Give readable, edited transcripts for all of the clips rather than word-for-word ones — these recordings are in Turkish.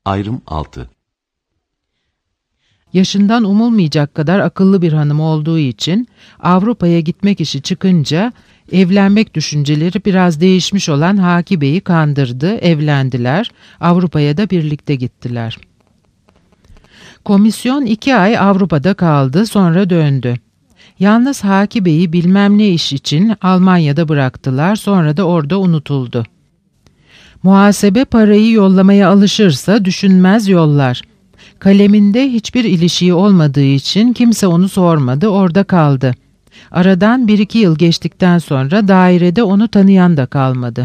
Ayrım 6. Yaşından umulmayacak kadar akıllı bir hanım olduğu için Avrupa'ya gitmek işi çıkınca evlenmek düşünceleri biraz değişmiş olan Haki Bey'i kandırdı, evlendiler, Avrupa'ya da birlikte gittiler. Komisyon 2 ay Avrupa'da kaldı, sonra döndü. Yalnız Haki Bey'i bilmem ne iş için Almanya'da bıraktılar, sonra da orada unutuldu. Muhasebe parayı yollamaya alışırsa düşünmez yollar. Kaleminde hiçbir ilişiği olmadığı için kimse onu sormadı, orada kaldı. Aradan 1-2 yıl geçtikten sonra dairede onu tanıyan da kalmadı.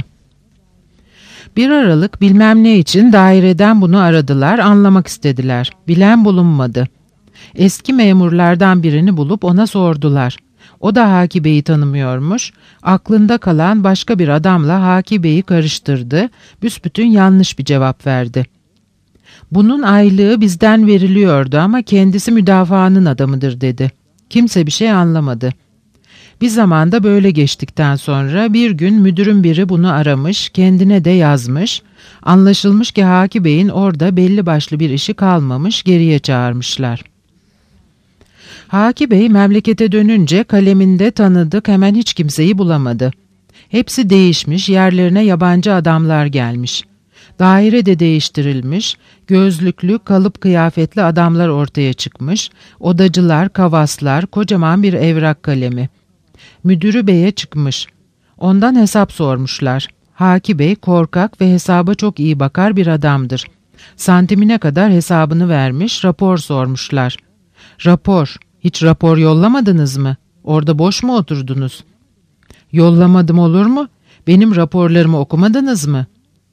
Bir aralık bilmem ne için daireden bunu aradılar, anlamak istediler. Bilen bulunmadı. Eski memurlardan birini bulup ona sordular. O da Haki Bey'i tanımıyormuş, aklında kalan başka bir adamla Haki Bey'i karıştırdı, büsbütün yanlış bir cevap verdi. Bunun aylığı bizden veriliyordu ama kendisi müdafaanın adamıdır dedi. Kimse bir şey anlamadı. Bir zamanda böyle geçtikten sonra bir gün müdürün biri bunu aramış, kendine de yazmış. Anlaşılmış ki Haki Bey'in orada belli başlı bir işi kalmamış, geriye çağırmışlar. Haki Bey memlekete dönünce kaleminde tanıdık hemen hiç kimseyi bulamadı. Hepsi değişmiş, yerlerine yabancı adamlar gelmiş. Daire de değiştirilmiş, gözlüklü, kalıp kıyafetli adamlar ortaya çıkmış, odacılar, kavaslar, kocaman bir evrak kalemi. Müdürü beye çıkmış. Ondan hesap sormuşlar. Haki Bey korkak ve hesaba çok iyi bakar bir adamdır. Santimine kadar hesabını vermiş, rapor sormuşlar. Rapor, hiç rapor yollamadınız mı? Orada boş mu oturdunuz? Yollamadım olur mu? Benim raporlarımı okumadınız mı?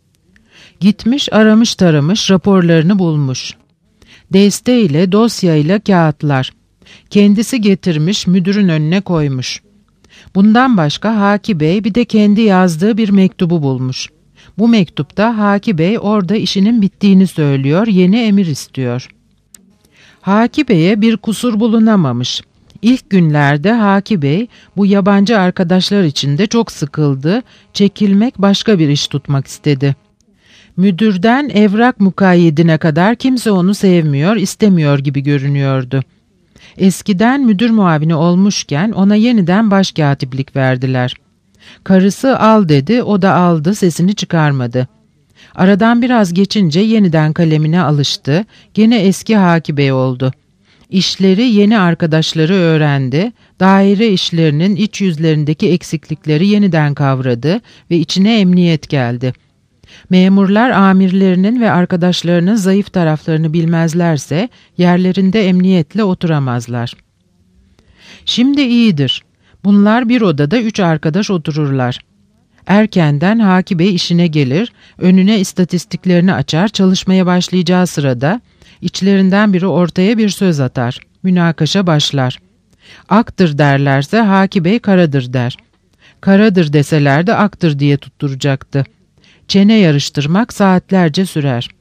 Gitmiş aramış taramış raporlarını bulmuş. Desteyle, dosyayla kağıtlar. Kendisi getirmiş müdürün önüne koymuş. Bundan başka Haki Bey bir de kendi yazdığı bir mektubu bulmuş. Bu mektupta Haki Bey orada işinin bittiğini söylüyor, yeni emir istiyor. Haki Bey'e bir kusur bulunamamış. İlk günlerde Haki Bey bu yabancı arkadaşlar içinde çok sıkıldı, çekilmek başka bir iş tutmak istedi. Müdürden evrak mukayyedine kadar kimse onu sevmiyor, istemiyor gibi görünüyordu. Eskiden müdür muavini olmuşken ona yeniden başkatiplik verdiler. Karısı al dedi, o da aldı, sesini çıkarmadı. Aradan biraz geçince yeniden kalemine alıştı, gene eski Haki Bey oldu. İşleri yeni arkadaşları öğrendi, daire işlerinin iç yüzlerindeki eksiklikleri yeniden kavradı ve içine emniyet geldi. Memurlar amirlerinin ve arkadaşlarının zayıf taraflarını bilmezlerse yerlerinde emniyetle oturamazlar. Şimdi iyidir. Bunlar bir odada 3 arkadaş otururlar. Erkenden Haki Bey işine gelir, önüne istatistiklerini açar, çalışmaya başlayacağı sırada içlerinden biri ortaya bir söz atar. Münakaşa başlar. Aktır derlerse Haki Bey karadır der. Karadır deseler de aktır diye tutturacaktı. Çene yarıştırmak saatlerce sürer.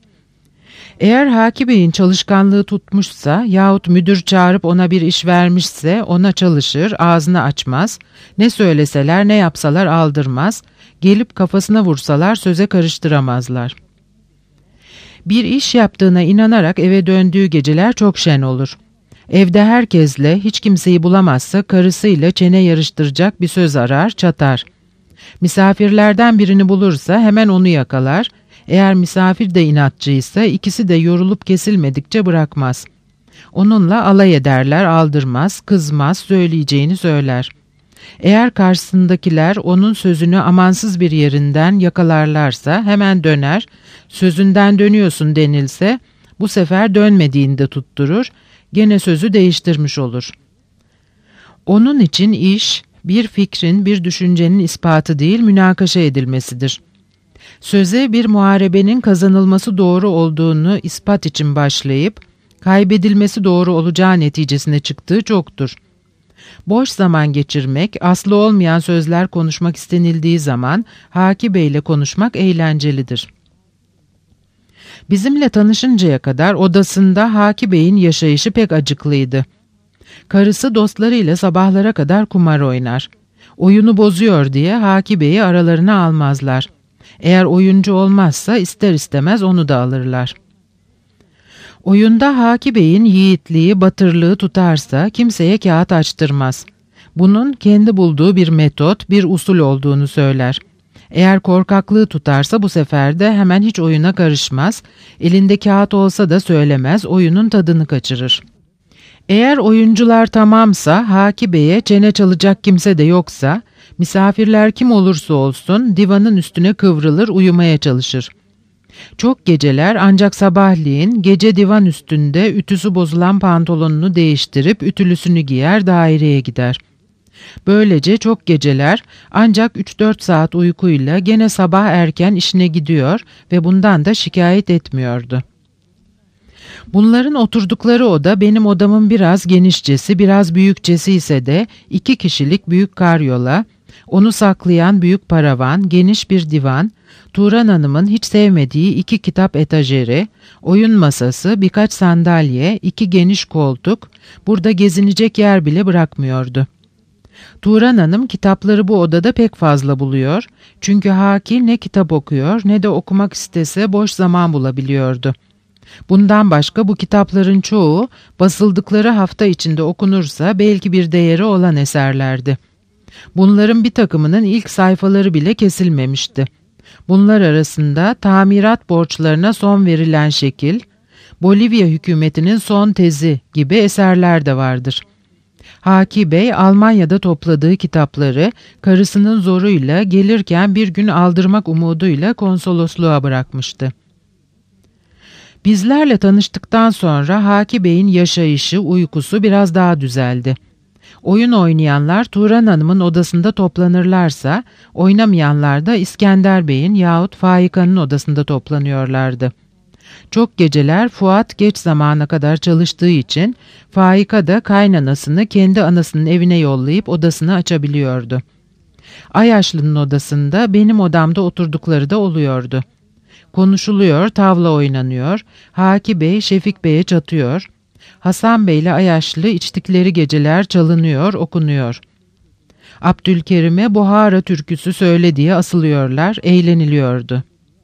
Eğer Haki Bey'in çalışkanlığı tutmuşsa yahut müdür çağırıp ona bir iş vermişse ona çalışır, ağzını açmaz, ne söyleseler ne yapsalar aldırmaz, gelip kafasına vursalar söze karıştıramazlar. Bir iş yaptığına inanarak eve döndüğü geceler çok şen olur. Evde herkesle hiç kimseyi bulamazsa karısıyla çene yarıştıracak bir söz arar, çatar. Misafirlerden birini bulursa hemen onu yakalar, eğer misafir de inatçıysa ikisi de yorulup kesilmedikçe bırakmaz. Onunla alay ederler, aldırmaz, kızmaz, söyleyeceğini söyler. Eğer karşısındakiler onun sözünü amansız bir yerinden yakalarlarsa hemen döner, sözünden dönüyorsun denilse bu sefer dönmediğini de tutturur, gene sözü değiştirmiş olur. Onun için iş, bir fikrin, bir düşüncenin ispatı değil, münakaşa edilmesidir. Söze bir muharebenin kazanılması doğru olduğunu ispat için başlayıp, kaybedilmesi doğru olacağı neticesine çıktığı çoktur. Boş zaman geçirmek, aslı olmayan sözler konuşmak istenildiği zaman Haki Bey'le konuşmak eğlencelidir. Bizimle tanışıncaya kadar odasında Haki Bey'in yaşayışı pek acıklıydı. Karısı dostlarıyla sabahlara kadar kumar oynar. Oyunu bozuyor diye Haki Bey'i aralarına almazlar. Eğer oyuncu olmazsa ister istemez onu da alırlar. Oyunda Haki Bey'in yiğitliği, batırlığı tutarsa kimseye kağıt açtırmaz. Bunun kendi bulduğu bir metot, bir usul olduğunu söyler. Eğer korkaklığı tutarsa bu sefer de hemen hiç oyuna karışmaz, elinde kağıt olsa da söylemez, oyunun tadını kaçırır. Eğer oyuncular tamamsa, Haki Bey'e çene çalacak kimse de yoksa, misafirler kim olursa olsun divanın üstüne kıvrılır, uyumaya çalışır. Çok geceler ancak sabahleyin gece divan üstünde ütüsü bozulan pantolonunu değiştirip ütülüsünü giyer, daireye gider. Böylece çok geceler ancak 3-4 saat uykuyla gene sabah erken işine gidiyor ve bundan da şikayet etmiyordu. Bunların oturdukları oda benim odamın biraz genişçesi, biraz büyükçesi ise de 2 kişilik büyük karyola, onu saklayan büyük paravan, geniş bir divan, Turan Hanım'ın hiç sevmediği 2 kitap etajeri, oyun masası, birkaç sandalye, 2 geniş koltuk, burada gezinecek yer bile bırakmıyordu. Turan Hanım kitapları bu odada pek fazla buluyor, çünkü Haki ne kitap okuyor ne de okumak istese boş zaman bulabiliyordu. Bundan başka bu kitapların çoğu basıldıkları hafta içinde okunursa belki bir değeri olan eserlerdi. Bunların bir takımının ilk sayfaları bile kesilmemişti. Bunlar arasında tamirat borçlarına son verilen şekil, Bolivya hükümetinin son tezi gibi eserler de vardır. Haki Bey Almanya'da topladığı kitapları karısının zoruyla gelirken bir gün aldırmak umuduyla konsolosluğa bırakmıştı. Bizlerle tanıştıktan sonra Haki Bey'in yaşayışı, uykusu biraz daha düzeldi. Oyun oynayanlar Turan Hanım'ın odasında toplanırlarsa, oynamayanlar da İskender Bey'in yahut Faika'nın odasında toplanıyorlardı. Çok geceler Fuat geç zamana kadar çalıştığı için Faika da kaynanasını kendi anasının evine yollayıp odasını açabiliyordu. Ayaşlı'nın odasında benim odamda oturdukları da oluyordu. Konuşuluyor, tavla oynanıyor, Haki Bey Şefik Bey'e çatıyor, Hasan Bey ile Ayaşlı içtikleri geceler çalınıyor, okunuyor. Abdülkerim'e Buhara türküsü söyle diye asılıyorlar, eğleniliyordu.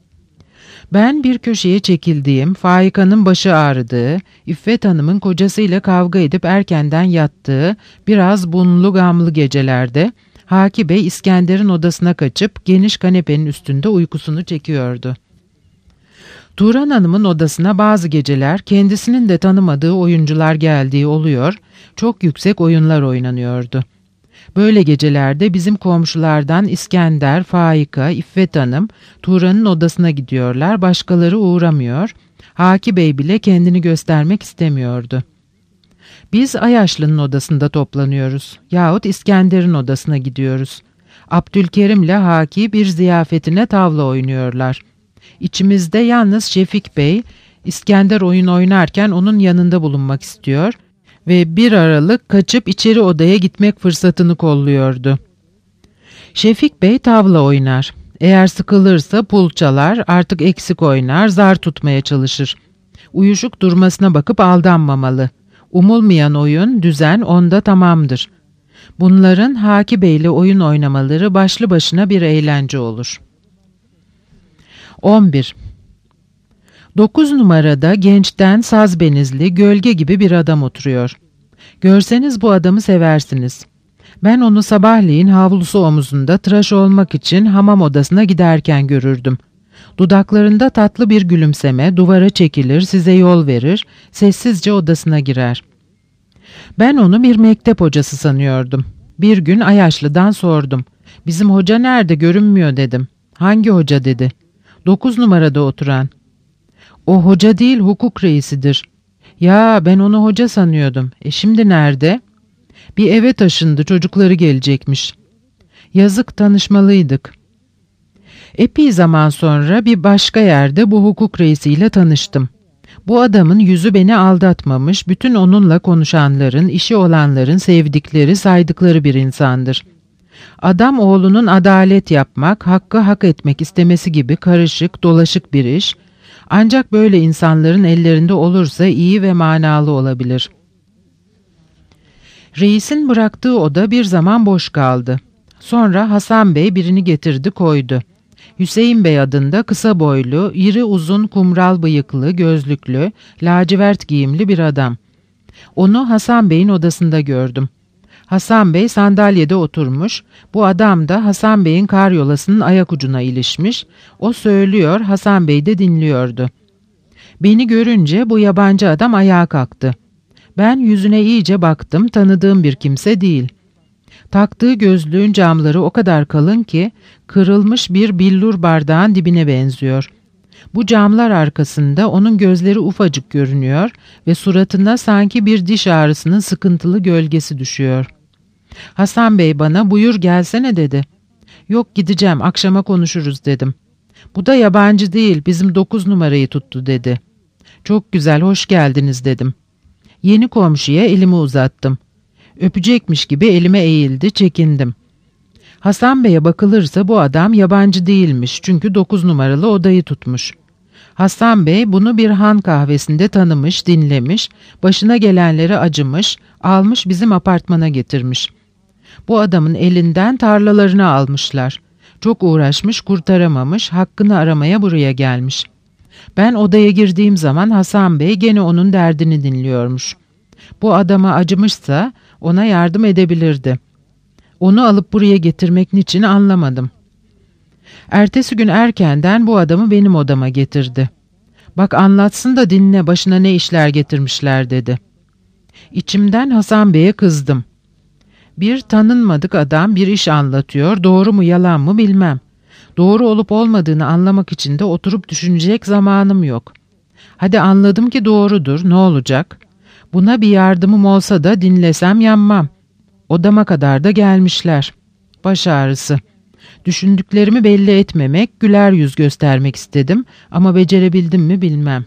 Ben bir köşeye çekildiğim, Faika'nın başı ağrıdığı, İffet Hanım'ın kocasıyla kavga edip erkenden yattığı, biraz bunlu gamlı gecelerde, Haki Bey İskender'in odasına kaçıp geniş kanepenin üstünde uykusunu çekiyordu. Turan Hanım'ın odasına bazı geceler kendisinin de tanımadığı oyuncular geldiği oluyor, çok yüksek oyunlar oynanıyordu. Böyle gecelerde bizim komşulardan İskender, Faika, İffet Hanım Turan'ın odasına gidiyorlar, başkaları uğramıyor, Haki Bey bile kendini göstermek istemiyordu. Biz Ayaşlı'nın odasında toplanıyoruz yahut İskender'in odasına gidiyoruz. Abdülkerim'le Haki bir ziyafetine tavla oynuyorlar. İçimizde yalnız Şefik Bey, İskender oyun oynarken onun yanında bulunmak istiyor ve bir aralık kaçıp içeri odaya gitmek fırsatını kolluyordu. Şefik Bey tavla oynar. Eğer sıkılırsa pul çalar, artık eksik oynar, zar tutmaya çalışır. Uyuşuk durmasına bakıp aldanmamalı. Umulmayan oyun, düzen onda tamamdır. Bunların Haki Bey'le oyun oynamaları başlı başına bir eğlence olur. 11. 9 numarada gençten saz benizli, gölge gibi bir adam oturuyor. Görseniz bu adamı seversiniz. Ben onu sabahleyin havlusu omuzunda tıraş olmak için hamam odasına giderken görürdüm. Dudaklarında tatlı bir gülümseme, duvara çekilir, size yol verir, sessizce odasına girer. Ben onu bir mektep hocası sanıyordum. Bir gün Ayaşlı'dan sordum. Bizim hoca nerede, görünmüyor dedim. Hangi hoca dedi. 9 numarada oturan. O hoca değil, hukuk reisidir. Ya ben onu hoca sanıyordum. Şimdi nerede? Bir eve taşındı, çocukları gelecekmiş. Yazık, tanışmalıydık. Epey zaman sonra bir başka yerde bu hukuk reisiyle tanıştım. Bu adamın yüzü beni aldatmamış, bütün onunla konuşanların, işi olanların sevdikleri, saydıkları bir insandır. Adam oğlunun adalet yapmak, hakkı hak etmek istemesi gibi karışık, dolaşık bir iş, ancak böyle insanların ellerinde olursa iyi ve manalı olabilir. Reisin bıraktığı oda bir zaman boş kaldı. Sonra Hasan Bey birini getirdi koydu. Hüseyin Bey adında kısa boylu, iri uzun kumral bıyıklı, gözlüklü, lacivert giyimli bir adam. Onu Hasan Bey'in odasında gördüm. Hasan Bey sandalyede oturmuş, bu adam da Hasan Bey'in karyolasının ayak ucuna ilişmiş, o söylüyor, Hasan Bey de dinliyordu. Beni görünce bu yabancı adam ayağa kalktı. Ben yüzüne iyice baktım, tanıdığım bir kimse değil. Taktığı gözlüğün camları o kadar kalın ki kırılmış bir billur bardağın dibine benziyor. Bu camlar arkasında onun gözleri ufacık görünüyor ve suratına sanki bir diş ağrısının sıkıntılı gölgesi düşüyor. Hasan Bey bana "Buyur gelsene" dedi. "Yok, gideceğim, akşama konuşuruz" dedim. "Bu da yabancı değil, bizim 9 numarayı tuttu" dedi. "Çok güzel, hoş geldiniz" dedim. Yeni komşuya elimi uzattım. Öpecekmiş gibi elime eğildi, çekindim. Hasan Bey'e bakılırsa bu adam yabancı değilmiş, çünkü 9 numaralı odayı tutmuş. Hasan Bey bunu bir han kahvesinde tanımış, dinlemiş, başına gelenleri acımış, almış bizim apartmana getirmiş. Bu adamın elinden tarlalarını almışlar. Çok uğraşmış, kurtaramamış, hakkını aramaya buraya gelmiş. Ben odaya girdiğim zaman Hasan Bey gene onun derdini dinliyormuş. Bu adama acımışsa ona yardım edebilirdi. Onu alıp buraya getirmek niçin anlamadım. Ertesi gün erkenden bu adamı benim odama getirdi. "Bak, anlatsın da dinle, başına ne işler getirmişler" dedi. İçimden Hasan Bey'e kızdım. Bir tanınmadık adam bir iş anlatıyor, doğru mu yalan mı bilmem. Doğru olup olmadığını anlamak için de oturup düşünecek zamanım yok. Hadi anladım ki doğrudur, ne olacak? Buna bir yardımım olsa da dinlesem yanmam. Odama kadar da gelmişler. Baş ağrısı. Düşündüklerimi belli etmemek, güler yüz göstermek istedim ama becerebildim mi bilmem.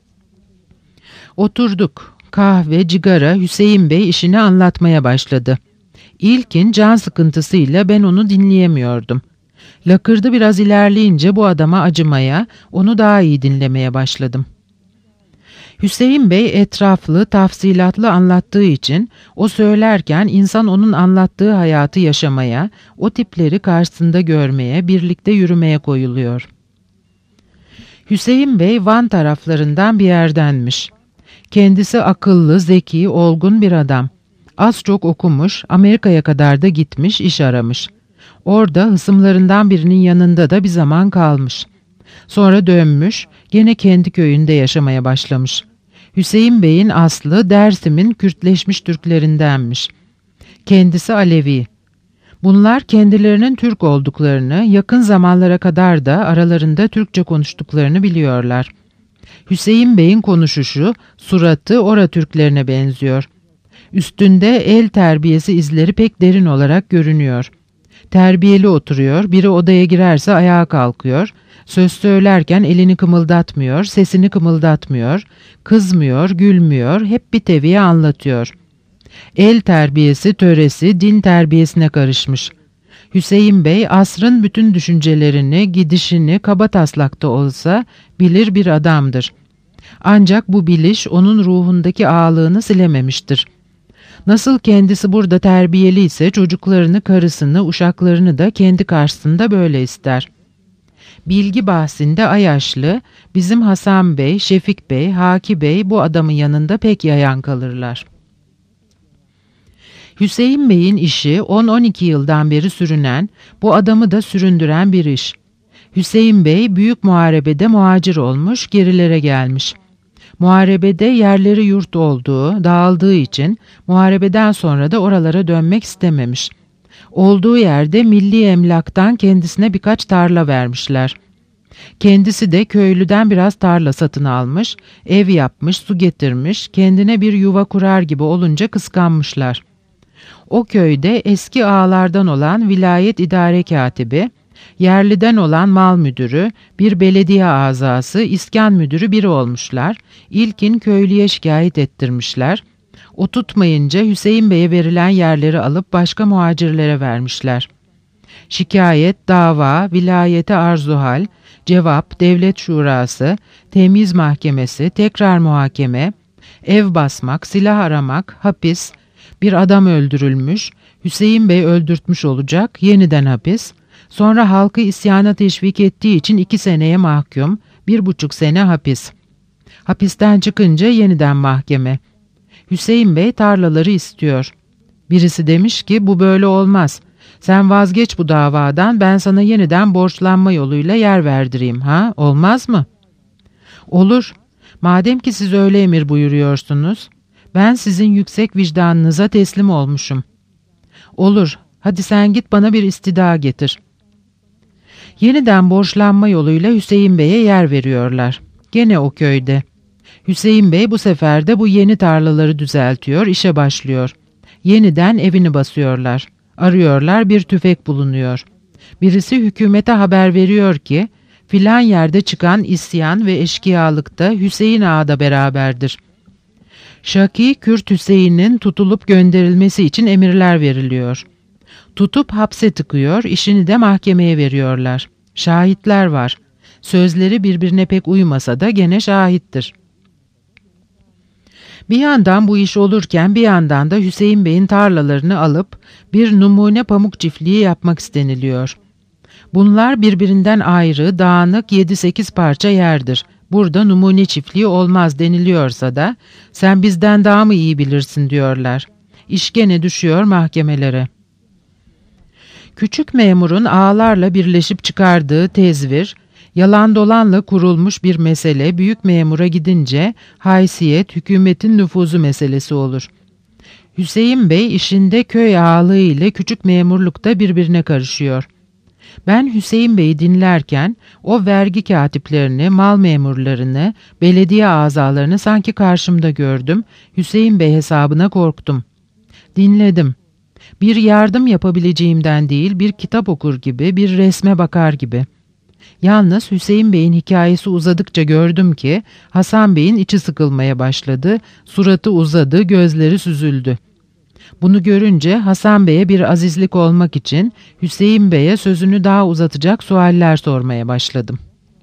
Oturduk. Kahve, cigara, Hüseyin Bey işini anlatmaya başladı. İlkin can sıkıntısıyla ben onu dinleyemiyordum. Lakırdı biraz ilerleyince bu adama acımaya, onu daha iyi dinlemeye başladım. Hüseyin Bey etraflı, tafsilatlı anlattığı için o söylerken insan onun anlattığı hayatı yaşamaya, o tipleri karşısında görmeye, birlikte yürümeye koyuluyor. Hüseyin Bey Van taraflarından bir yerdenmiş. Kendisi akıllı, zeki, olgun bir adam. Az çok okumuş, Amerika'ya kadar da gitmiş, iş aramış. Orada hısımlarından birinin yanında da bir zaman kalmış. Sonra dönmüş, gene kendi köyünde yaşamaya başlamış. Hüseyin Bey'in aslı Dersim'in Kürtleşmiş Türklerindenmiş. Kendisi Alevi. Bunlar kendilerinin Türk olduklarını, yakın zamanlara kadar da aralarında Türkçe konuştuklarını biliyorlar. Hüseyin Bey'in konuşuşu, suratı Ora Türklerine benziyor. Üstünde el terbiyesi izleri pek derin olarak görünüyor. Terbiyeli oturuyor, biri odaya girerse ayağa kalkıyor, söz söylerken elini kımıldatmıyor, sesini kımıldatmıyor, kızmıyor, gülmüyor, hep bir teviye anlatıyor. El terbiyesi, töresi, din terbiyesine karışmış. Hüseyin Bey asrın bütün düşüncelerini, gidişini kabataslakta olsa bilir bir adamdır. Ancak bu biliş onun ruhundaki ağalığını silememiştir. Nasıl kendisi burada terbiyeli ise çocuklarını, karısını, uşaklarını da kendi karşısında böyle ister. Bilgi bahsinde Ayaşlı, bizim Hasan Bey, Şefik Bey, Haki Bey bu adamın yanında pek yayan kalırlar. Hüseyin Bey'in işi 10-12 yıldan beri sürünen, bu adamı da süründüren bir iş. Hüseyin Bey büyük muharebede muhacir olmuş, gerilere gelmiş. Muharebede yerleri yurt olduğu, dağıldığı için muharebeden sonra da oralara dönmek istememiş. Olduğu yerde milli emlaktan kendisine birkaç tarla vermişler. Kendisi de köylüden biraz tarla satın almış, ev yapmış, su getirmiş, kendine bir yuva kurar gibi olunca kıskanmışlar. O köyde eski ağalardan olan vilayet idare katibi, yerliden olan mal müdürü, bir belediye azası, iskan müdürü biri olmuşlar. İlkin köylüye şikayet ettirmişler. O tutmayınca Hüseyin Bey'e verilen yerleri alıp başka muhacirlere vermişler. Şikayet, dava, vilayete arzuhal, cevap, devlet şurası, temiz mahkemesi, tekrar muhakeme, ev basmak, silah aramak, hapis, bir adam öldürülmüş, Hüseyin Bey öldürtmüş olacak, yeniden hapis, Sonra halkı isyana teşvik ettiği için 2 seneye mahkum, 1,5 sene hapis. Hapisten çıkınca yeniden mahkeme. Hüseyin Bey tarlaları istiyor. Birisi demiş ki bu böyle olmaz. Sen vazgeç bu davadan, ben sana yeniden borçlanma yoluyla yer verdireyim, ha? Olmaz mı? Olur. Madem ki siz öyle emir buyuruyorsunuz, ben sizin yüksek vicdanınıza teslim olmuşum. Olur. Hadi sen git bana bir istida getir. Yeniden borçlanma yoluyla Hüseyin Bey'e yer veriyorlar. Gene o köyde. Hüseyin Bey bu sefer de bu yeni tarlaları düzeltiyor, işe başlıyor. Yeniden evini basıyorlar. Arıyorlar, bir tüfek bulunuyor. Birisi hükümete haber veriyor ki, filan yerde çıkan isyan ve eşkıyalıkta Hüseyin Ağa da beraberdir. Şaki Kürt Hüseyin'in tutulup gönderilmesi için emirler veriliyor. Tutup hapse tıkıyor, işini de mahkemeye veriyorlar. Şahitler var. Sözleri birbirine pek uymasa da gene şahittir. Bir yandan bu iş olurken bir yandan da Hüseyin Bey'in tarlalarını alıp bir numune pamuk çiftliği yapmak isteniliyor. Bunlar birbirinden ayrı, dağınık 7-8 parça yerdir. Burada numune çiftliği olmaz deniliyorsa da sen bizden daha mı iyi bilirsin diyorlar. İş gene düşüyor mahkemelere. Küçük memurun ağalarla birleşip çıkardığı tezvir, yalan dolanla kurulmuş bir mesele büyük memura gidince haysiyet, hükümetin nüfuzu meselesi olur. Hüseyin Bey işinde köy ağalığı ile küçük memurlukta birbirine karışıyor. Ben Hüseyin Bey'i dinlerken o vergi katiplerini, mal memurlarını, belediye azalarını sanki karşımda gördüm. Hüseyin Bey hesabına korktum. Dinledim. Bir yardım yapabileceğimden değil, bir kitap okur gibi, bir resme bakar gibi. Yalnız Hüseyin Bey'in hikayesi uzadıkça gördüm ki Hasan Bey'in içi sıkılmaya başladı, suratı uzadı, gözleri süzüldü. Bunu görünce Hasan Bey'e bir azizlik olmak için Hüseyin Bey'e sözünü daha uzatacak sualler sormaya başladım.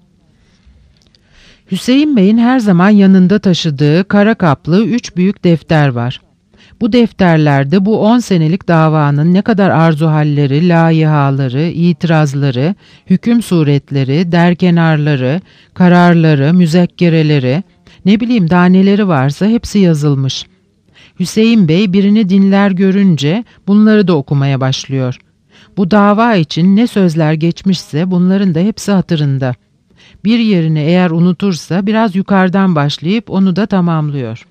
Hüseyin Bey'in her zaman yanında taşıdığı kara kaplı 3 büyük defter var. Bu defterlerde bu 10 senelik davanın ne kadar arzuhalleri, layihaları, itirazları, hüküm suretleri, derkenarları, kararları, müzekkereleri, ne bileyim daha neleri varsa hepsi yazılmış. Hüseyin Bey birini dinler görünce bunları da okumaya başlıyor. Bu dava için ne sözler geçmişse bunların da hepsi hatırında. Bir yerini eğer unutursa biraz yukarıdan başlayıp onu da tamamlıyor.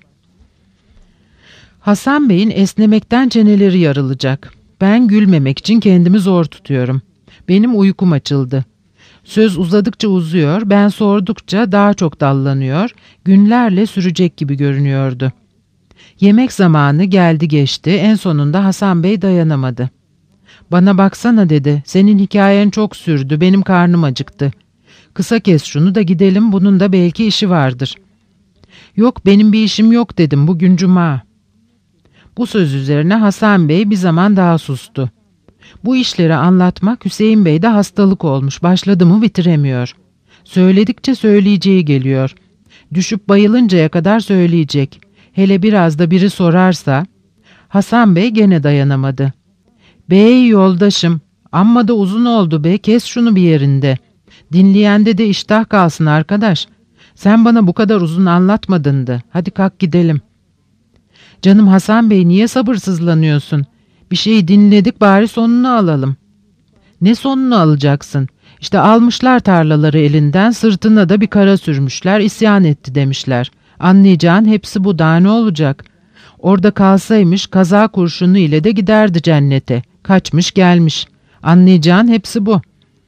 Hasan Bey'in esnemekten çeneleri yarılacak. Ben gülmemek için kendimi zor tutuyorum. Benim uykum açıldı. Söz uzadıkça uzuyor, ben sordukça daha çok dallanıyor, günlerle sürecek gibi görünüyordu. Yemek zamanı geldi geçti, en sonunda Hasan Bey dayanamadı. Bana baksana dedi, senin hikayen çok sürdü, benim karnım acıktı. Kısa kes şunu da gidelim, bunun da belki işi vardır. Yok benim bir işim yok dedim, bugün cuma. Bu söz üzerine Hasan Bey bir zaman daha sustu. Bu işleri anlatmak Hüseyin Bey'de hastalık olmuş, başladı mı bitiremiyor. Söyledikçe söyleyeceği geliyor. Düşüp bayılıncaya kadar söyleyecek. Hele biraz da biri sorarsa. Hasan Bey gene dayanamadı. Bey yoldaşım, amma da uzun oldu be, kes şunu bir yerinde. Dinleyende de iştah kalsın arkadaş. Sen bana bu kadar uzun anlatmadındı. Hadi kalk gidelim. Canım Hasan Bey niye sabırsızlanıyorsun? Bir şeyi dinledik bari sonunu alalım. Ne sonunu alacaksın? İşte almışlar tarlaları elinden, sırtına da bir kara sürmüşler, isyan etti demişler. Anlayacağın hepsi bu, daha ne olacak? Orada kalsaymış kaza kurşunu ile de giderdi cennete. Kaçmış gelmiş. Anlayacağın hepsi bu.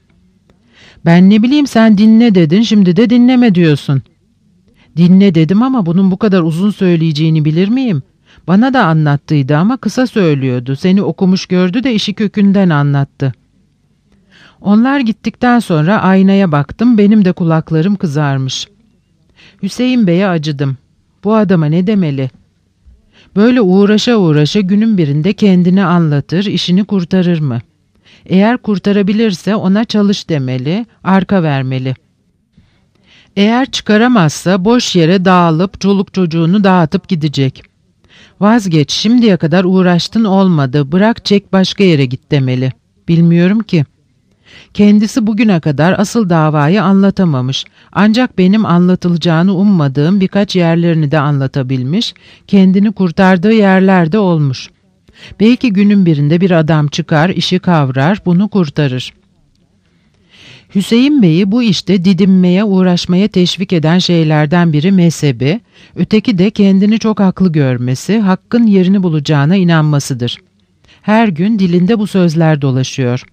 Ben ne bileyim sen dinle dedin, şimdi de dinleme diyorsun. Dinle dedim ama bunun bu kadar uzun söyleyeceğini bilir miyim? Bana da anlattıydı ama kısa söylüyordu. Seni okumuş gördü de işi kökünden anlattı. Onlar gittikten sonra aynaya baktım, benim de kulaklarım kızarmış. Hüseyin Bey'e acıdım. Bu adama ne demeli? Böyle uğraşa uğraşa günün birinde kendini anlatır, işini kurtarır mı? Eğer kurtarabilirse ona çalış demeli, arka vermeli. Eğer çıkaramazsa boş yere dağılıp çoluk çocuğunu dağıtıp gidecek. Vazgeç, şimdiye kadar uğraştın olmadı, bırak çek başka yere git demeli. Bilmiyorum ki. Kendisi bugüne kadar asıl davayı anlatamamış. Ancak benim anlatılacağını ummadığım birkaç yerlerini de anlatabilmiş, kendini kurtardığı yerlerde olmuş. Belki günün birinde bir adam çıkar, işi kavrar, bunu kurtarır. Hüseyin Bey'i bu işte didinmeye, uğraşmaya teşvik eden şeylerden biri mezhebi, öteki de kendini çok haklı görmesi, hakkın yerini bulacağına inanmasıdır. Her gün dilinde bu sözler dolaşıyor.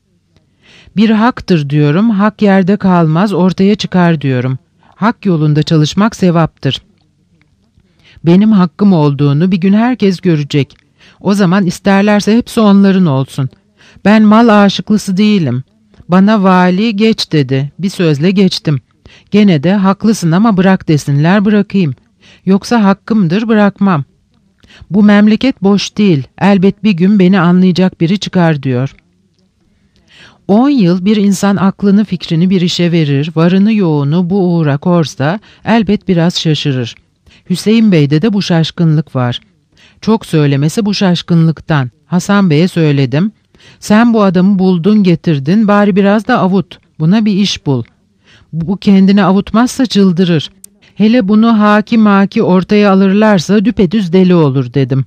Bir haktır diyorum, hak yerde kalmaz, ortaya çıkar diyorum. Hak yolunda çalışmak sevaptır. Benim hakkım olduğunu bir gün herkes görecek. O zaman isterlerse hepsi onların olsun. Ben mal aşıklısı değilim. Bana vali geç dedi, bir sözle geçtim. Gene de haklısın ama bırak desinler, bırakayım. Yoksa hakkımdır, bırakmam. Bu memleket boş değil, elbet bir gün beni anlayacak biri çıkar diyor. 10 yıl bir insan aklını fikrini bir işe verir, varını yoğunu bu uğra korsa elbet biraz şaşırır. Hüseyin Bey'de de bu şaşkınlık var. Çok söylemesi bu şaşkınlıktan. Hasan Bey'e söyledim. Sen bu adamı buldun getirdin, bari biraz da avut. Buna bir iş bul. Bu kendini avutmazsa çıldırır. Hele bunu haki ortaya alırlarsa düpedüz deli olur dedim.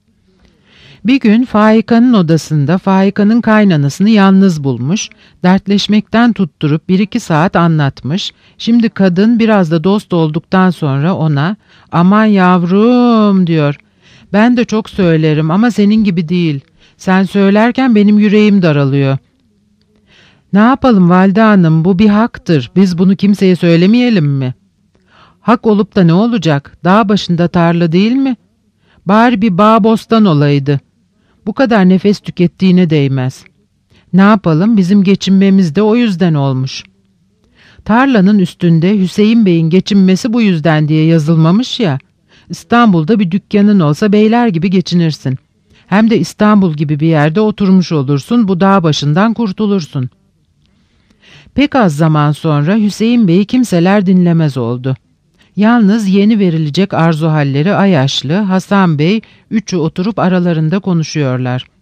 Bir gün Faika'nın odasında Faika'nın kaynanasını yalnız bulmuş, dertleşmekten tutturup 1-2 saat anlatmış. Şimdi kadın biraz da dost olduktan sonra ona "Aman yavrum" diyor. "Ben de çok söylerim ama senin gibi değil. Sen söylerken benim yüreğim daralıyor." "Ne yapalım valide hanım, bu bir haktır. Biz bunu kimseye söylemeyelim mi?" "Hak olup da ne olacak? Dağ başında tarla değil mi? Bari bir bağ bostan olaydı. Bu kadar nefes tükettiğine değmez. Ne yapalım, bizim geçinmemiz de o yüzden olmuş. Tarlanın üstünde Hüseyin Bey'in geçinmesi bu yüzden diye yazılmamış ya. İstanbul'da bir dükkanın olsa beyler gibi geçinirsin. Hem de İstanbul gibi bir yerde oturmuş olursun, bu dağ başından kurtulursun." Pek az zaman sonra Hüseyin Bey'i kimseler dinlemez oldu. Yalnız yeni verilecek arzu halleri Ayaşlı, Hasan Bey, üçü oturup aralarında konuşuyorlar.